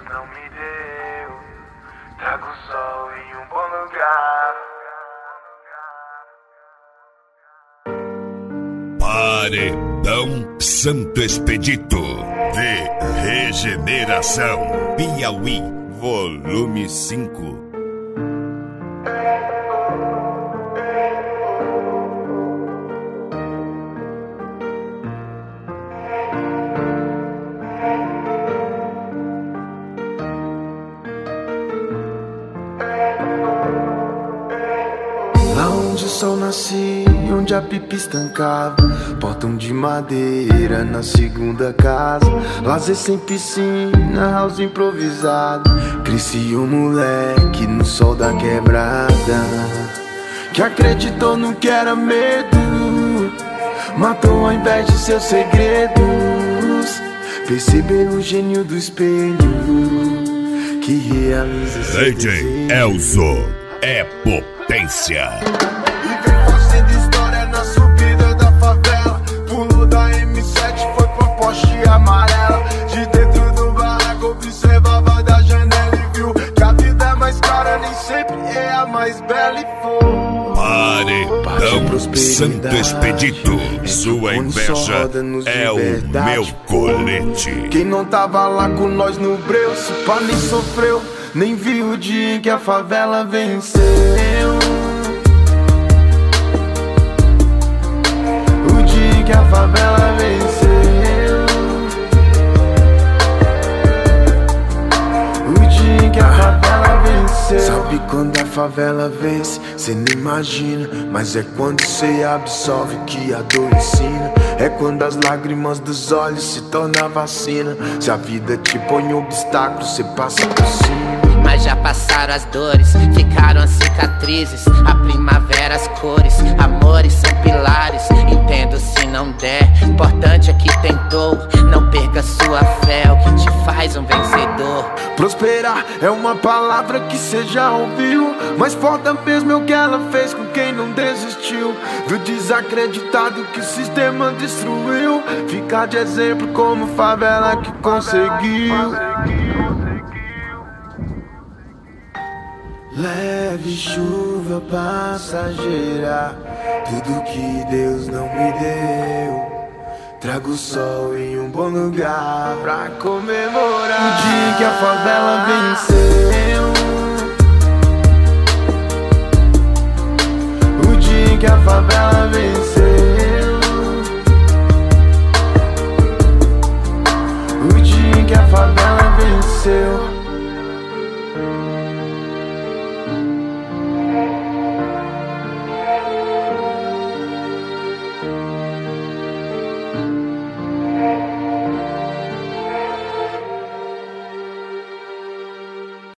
não me deu. Trago o sol em um bom lugar. Paredão Santo Expedito de Regeneração Piauí, volume 5. Lá onde o sol nascia, onde a pipa estancava, portão de madeira na segunda casa, lazer sem piscina, house improvisado. Cresci um moleque no sol da quebrada, que acreditou no que era medo, matou ao invés de seus segredos. Percebeu o gênio do espelho, que realiza seu DJ Elzo é potência. E vem fazendo história na subida da favela. Pulo da M7, foi pra Porsche amarela. De dentro do barraco observava da janela e viu que a vida é mais cara, nem sempre é a mais bela. E foi Paredão Santo Expedito, sua inveja é o meu colete. Quem não tava lá com nós no breu, se pá nem sofreu, nem viu o dia em que a favela venceu. O dia em que a favela venceu. O dia em que a favela venceu. Sabe quando a favela vence? Cê nem imagina, mas é quando cê absorve que a dor ensina. É quando as lágrimas dos olhos se tornam vacina. Se a vida te põe um obstáculo, cê passa por cima. Mas já passaram as dores, ficaram as cicatrizes. A primavera, as cores, amores são pilares. Entendo se não der, importante é que tentou. Não perca sua fé, é o que te faz um vencedor. Prosperar é uma palavra que cê já ouviu, mas foda mesmo é o que ela fez com quem não desistiu. Viu desacreditado que o sistema destruiu, ficar de exemplo como favela que conseguiu. Leve chuva passageira, tudo que Deus não me deu. Trago o sol em um bom lugar pra comemorar o dia que a favela